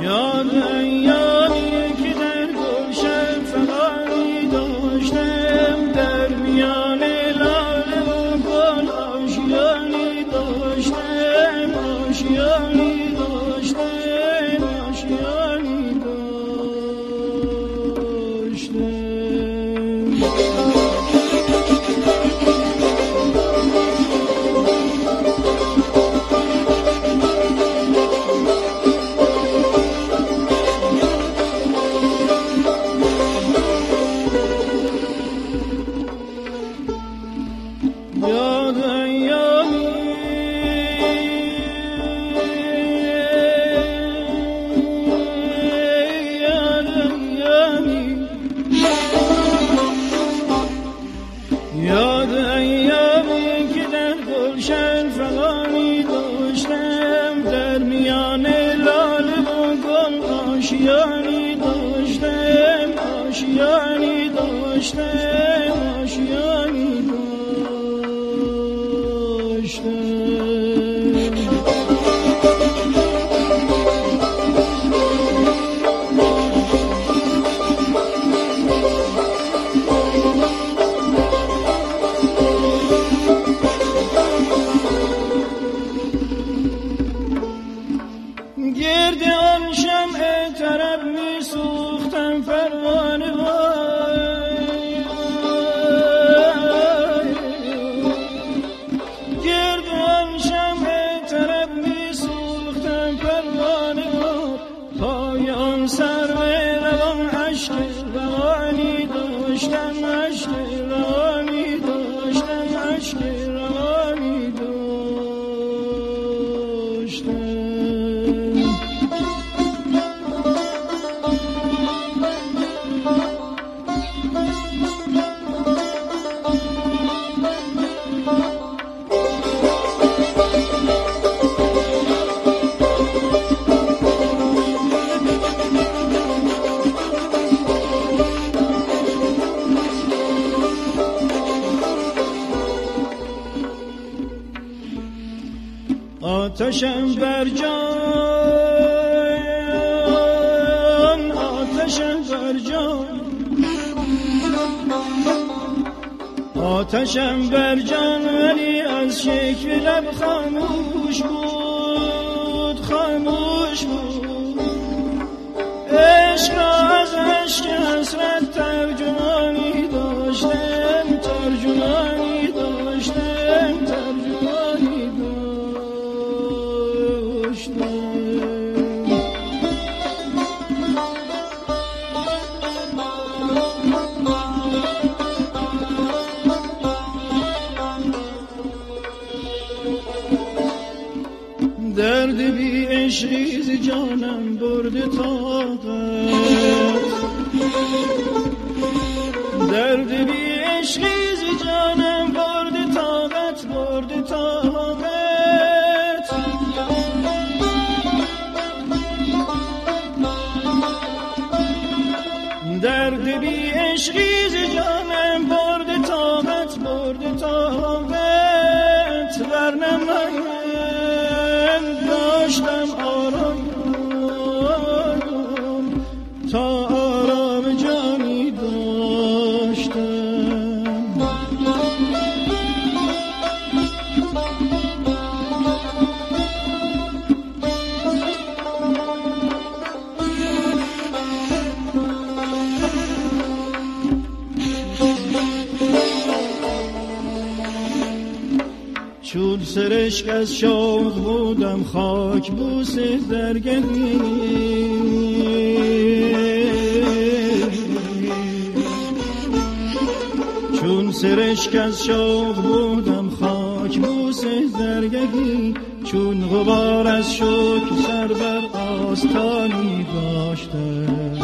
یاد ایامی که در گلشن فغانی داشتم، در میان لاله و گل آشیانی داشتم، آشیانی داشتم، آشیانی داشتم. یاد ایامی که در گلشن فغانی داشتم، در میان لاله و گل آشیانی داشتم، آشیانی داشتم، آشیانی داشتم. گرد آن شمع طرب می سوختم پروانه وای، گرد آن شمع طرب می سوختم پروانه وای، پای آن سرو روان عشق روانی داشتم، عشق روانی داشتم، عشق روانی داشتم. آتشم بر جان، آتشم بر جان، آتشم بر جان، ولی از شکل لب خاموش بود، خاموش بود. عشق را از عشق حسرت ترجمانی داشتم، ترجمانی داشتم، ترجمانی داشتم. درد بی عشقی ز جانم برده طاقت، درد بی عشقی ز جانم برده طاقت، برده طاقت. درد بی عشقی ز جانم برده طاقت، برده طاقت. ورنه من داشتم آرام تا آرام جانی داشتم. چون سرشک از شوق بودم خاک بوس درگنی، چون سرشک از شوق بودم خاک بوس درگهی، چون غبار از شوق سر بر آستانی داشتم.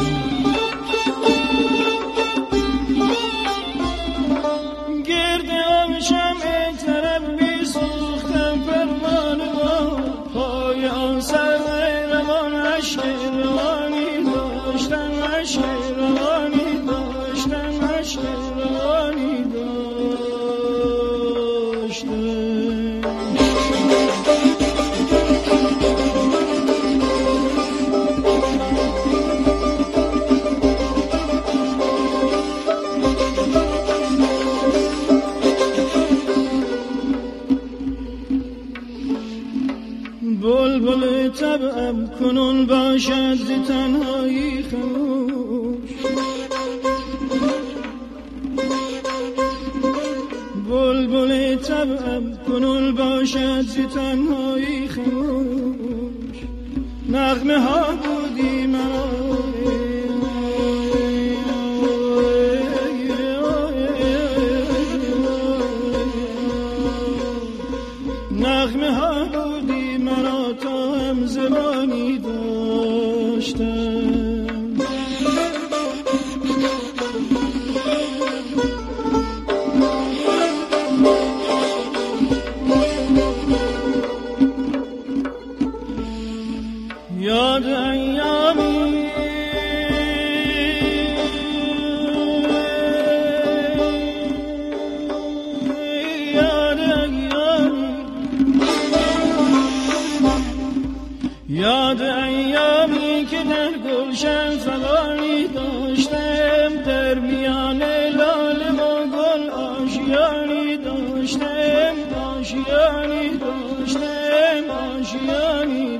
گرد آن شمع طرب می سوختم پروانه با پای آن سر روان، عشق روانی داشتم، عشق روانی داشتم، عشق روانی داشتم. کنون باشد ز تنهایی خموش. بلبل طبعم کنون باشد ز تنهایی خموش. نغمه ها بودی مرا نغمه ها بودی مرا تا هم زبانی داشتم. یاد ایامی یاد ایامی که در گلشن فغانی داشتم، در میان لاله و گل آشیانی داشتم، آشیانی داشتم، آشیانی